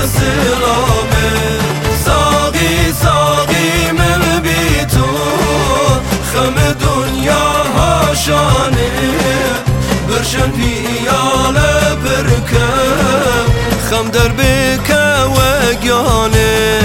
سلامه ساقی ساقی من بی تو خم دنیا هاشانه برشن پیاله برکم خم در بکه و گیانه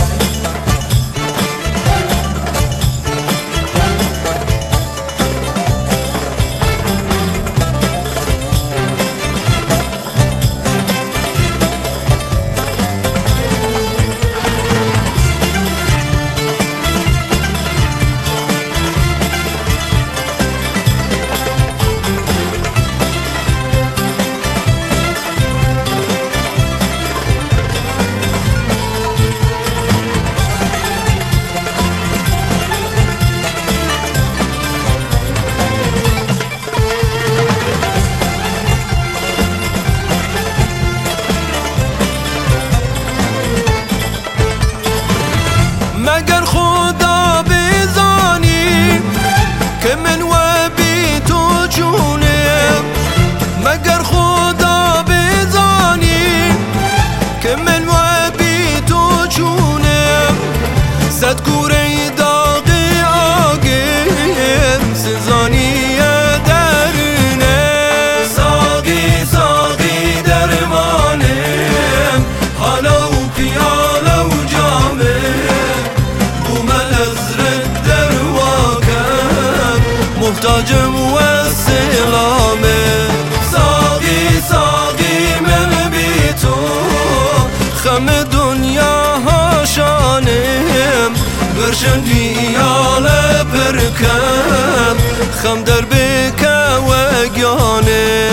مگر خدا بزانی که من و بی تو چونم مگر خدا بزانی که من و بی تو چونم صد کوره داغ آگم سزانی درونه ساقی ساقی درمانم حالا و پیاله و جامه محتاجم و سلامه ساقی ساقی من بی تو خم دنیا هاشانم برشن پیاله برکم خم در بکه و گیانه